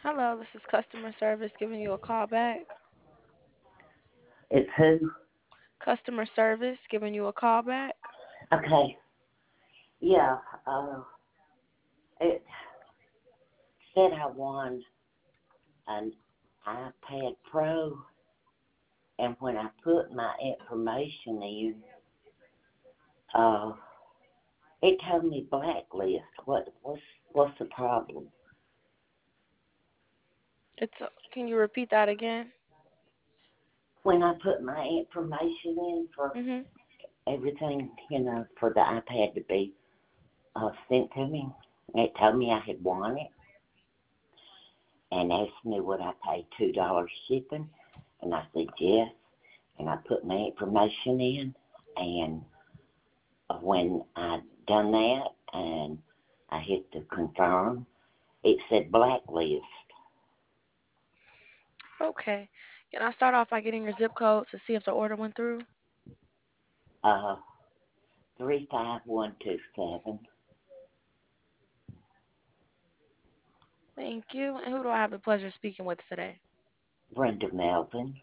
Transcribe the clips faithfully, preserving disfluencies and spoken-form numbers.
Hello, this is customer service giving you a call back. It's who? Customer service giving you a call back. Okay. Yeah. Uh, it said I won an iPad Pro, and when I put my information in, uh, it told me blacklist. What? What's What's the problem? It's can you repeat that again? When I put my information in for Mhm. everything, you know, for the iPad to be uh, sent to me, it told me I had won it, and asked me would I pay two dollars shipping, and I said yes, and I put my information in, and when I done that and I hit the confirm, it said blacklist. Okay. Can I start off by getting your zip code to see if the order went through? Uh, three five one two seven. Thank you. And who do I have the pleasure of speaking with today? Brenda Melvin,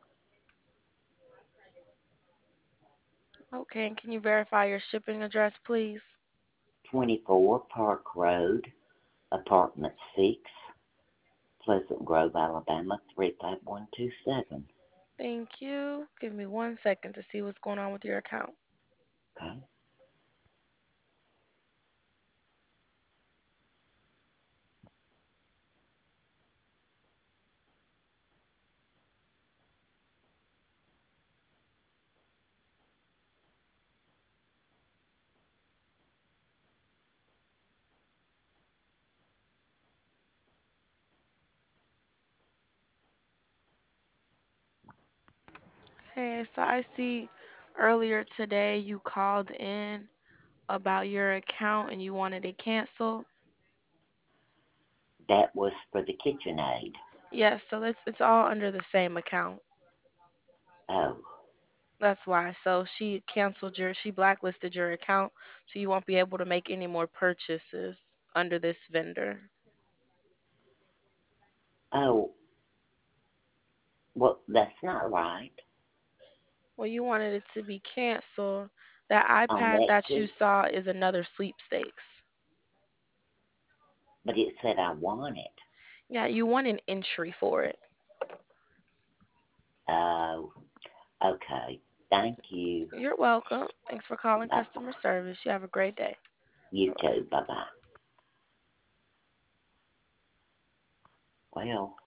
Okay. And can you verify your shipping address, please? twenty-four Park Road, apartment six, Pleasant Grove, Alabama three five one two seven. Thank you. Give me one second to see what's going on with your account. Okay. Hey, so I see earlier today you called in about your account and you wanted it canceled. That was for the KitchenAid. Yes, so it's it's all under the same account. Oh, That's why. So she canceled your, she blacklisted your account, so you won't be able to make any more purchases under this vendor. oh, well, that's not right Well, you wanted it to be canceled. That on iPad that that you too, saw is another sweepstakes. but it said I won it. Yeah, you won an entry for it. Oh, okay. Thank you. You're welcome. Thanks for calling Bye customer bye. service. You have a great day. You Bye-bye. too. Bye bye. Well,